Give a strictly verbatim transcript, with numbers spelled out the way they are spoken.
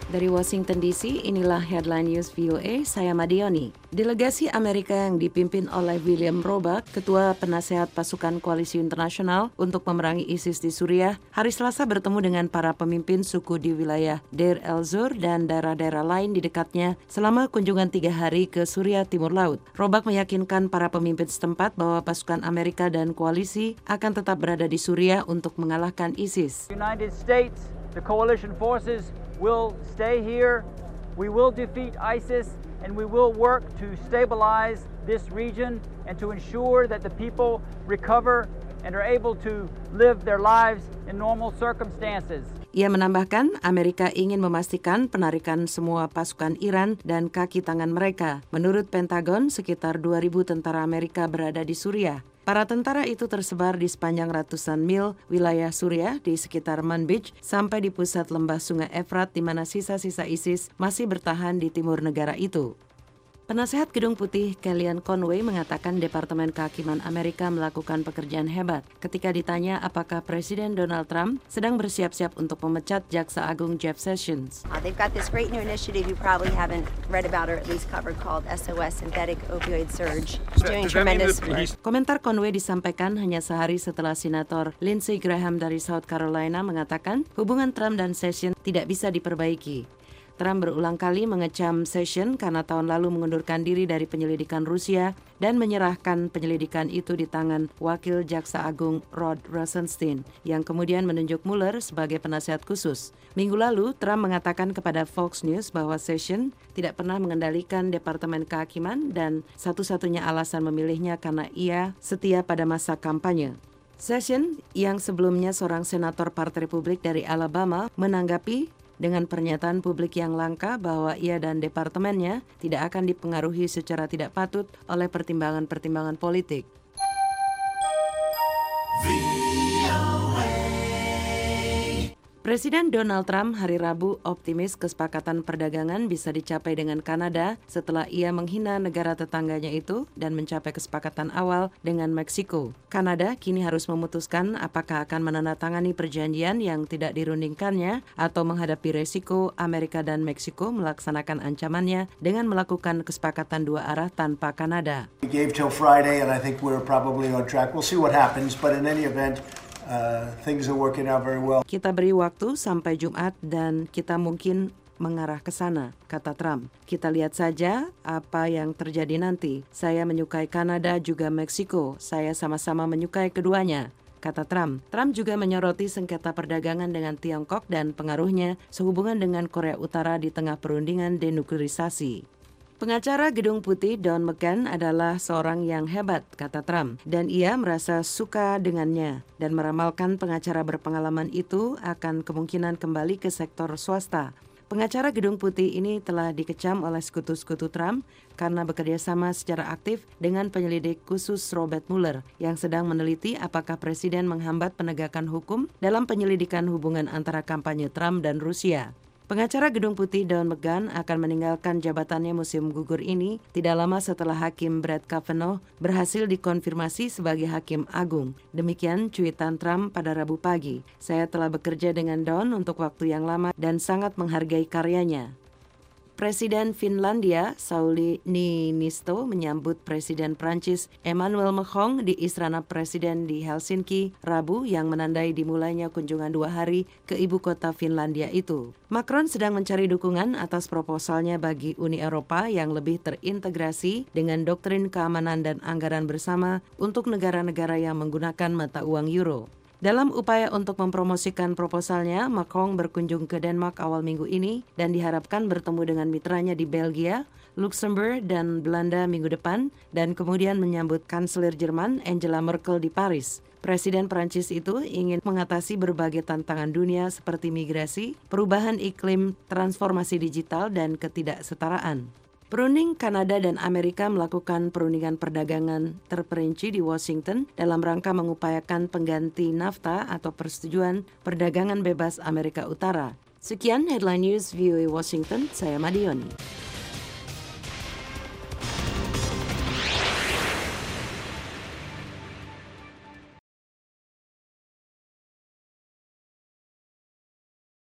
Dari Washington D C, inilah Headline News V O A, saya Madioni. Delegasi Amerika yang dipimpin oleh William Roebuck, Ketua Penasehat Pasukan Koalisi Internasional untuk memerangi ISIS di Suriah, hari Selasa bertemu dengan para pemimpin suku di wilayah Deir el-Zur dan daerah-daerah lain di dekatnya selama kunjungan tiga hari ke Suriah Timur Laut. Roebuck meyakinkan para pemimpin setempat bahwa pasukan Amerika dan koalisi akan tetap berada di Suriah untuk mengalahkan ISIS. United States, the coalition forces will stay here. We will defeat ISIS and we will work to stabilize this region and to ensure that the people recover and are able to live their lives in normal circumstances. Ia menambahkan, Amerika ingin memastikan penarikan semua pasukan Iran dan kaki tangan mereka. Menurut Pentagon, sekitar dua ribu tentara Amerika berada di Suriah. Para tentara itu tersebar di sepanjang ratusan mil wilayah Suriah di sekitar Manbij sampai di pusat lembah Sungai Efrat di mana sisa-sisa ISIS masih bertahan di timur negara itu. Penasehat Gedung Putih Kellyanne Conway mengatakan Departemen Kehakiman Amerika melakukan pekerjaan hebat ketika ditanya apakah Presiden Donald Trump sedang bersiap-siap untuk memecat Jaksa Agung Jeff Sessions. Uh, they've got this great new initiative you probably haven't read about or at least covered called S O S, Synthetic Opioid Surge. It's doing tremendous work. Komentar Conway disampaikan hanya sehari setelah Senator Lindsey Graham dari South Carolina mengatakan hubungan Trump dan Sessions tidak bisa diperbaiki. Trump berulang kali mengecam Sessions karena tahun lalu mengundurkan diri dari penyelidikan Rusia dan menyerahkan penyelidikan itu di tangan Wakil Jaksa Agung Rod Rosenstein yang kemudian menunjuk Mueller sebagai penasehat khusus. Minggu lalu, Trump mengatakan kepada Fox News bahwa Sessions tidak pernah mengendalikan Departemen Kehakiman dan satu-satunya alasan memilihnya karena ia setia pada masa kampanye. Sessions, yang sebelumnya seorang senator Partai Republik dari Alabama, menanggapi dengan pernyataan publik yang langka bahwa ia dan departemennya tidak akan dipengaruhi secara tidak patut oleh pertimbangan-pertimbangan politik. Presiden Donald Trump hari Rabu optimis kesepakatan perdagangan bisa dicapai dengan Kanada setelah ia menghina negara tetangganya itu dan mencapai kesepakatan awal dengan Meksiko. Kanada kini harus memutuskan apakah akan menandatangani perjanjian yang tidak dirundingkannya atau menghadapi resiko Amerika dan Meksiko melaksanakan ancamannya dengan melakukan kesepakatan dua arah tanpa Kanada. We gave till Friday and I think we're probably on track. We'll see what happens, but in any event, Uh, things are working out very well. Kita beri waktu sampai Jumat dan kita mungkin mengarah ke sana, kata Trump. Kita lihat saja apa yang terjadi nanti. Saya menyukai Kanada juga Meksiko. Saya sama-sama menyukai keduanya, kata Trump. Trump juga menyoroti sengketa perdagangan dengan Tiongkok dan pengaruhnya sehubungan dengan Korea Utara di tengah perundingan denuklerisasi. Pengacara Gedung Putih Don McGahn adalah seorang yang hebat, kata Trump, dan ia merasa suka dengannya dan meramalkan pengacara berpengalaman itu akan kemungkinan kembali ke sektor swasta. Pengacara Gedung Putih ini telah dikecam oleh sekutu-sekutu Trump karena bekerja sama secara aktif dengan penyelidik khusus Robert Mueller yang sedang meneliti apakah Presiden menghambat penegakan hukum dalam penyelidikan hubungan antara kampanye Trump dan Rusia. Pengacara Gedung Putih Don McGahn akan meninggalkan jabatannya musim gugur ini tidak lama setelah Hakim Brett Kavanaugh berhasil dikonfirmasi sebagai Hakim Agung. Demikian cuitan Trump pada Rabu pagi. Saya telah bekerja dengan Don untuk waktu yang lama dan sangat menghargai karyanya. Presiden Finlandia Sauli Niinisto menyambut Presiden Prancis Emmanuel Macron di Istana Presiden di Helsinki Rabu yang menandai dimulainya kunjungan dua hari ke ibu kota Finlandia itu. Macron sedang mencari dukungan atas proposalnya bagi Uni Eropa yang lebih terintegrasi dengan doktrin keamanan dan anggaran bersama untuk negara-negara yang menggunakan mata uang euro. Dalam upaya untuk mempromosikan proposalnya, Macron berkunjung ke Denmark awal minggu ini dan diharapkan bertemu dengan mitranya di Belgia, Luxembourg, dan Belanda minggu depan, dan kemudian menyambut Kanselir Jerman Angela Merkel di Paris. Presiden Prancis itu ingin mengatasi berbagai tantangan dunia seperti migrasi, perubahan iklim, transformasi digital, dan ketidaksetaraan. Perunding Kanada dan Amerika melakukan perundingan perdagangan terperinci di Washington dalam rangka mengupayakan pengganti NAFTA atau Persetujuan Perdagangan Bebas Amerika Utara. Sekian Headline News V O A Washington, saya Madioni.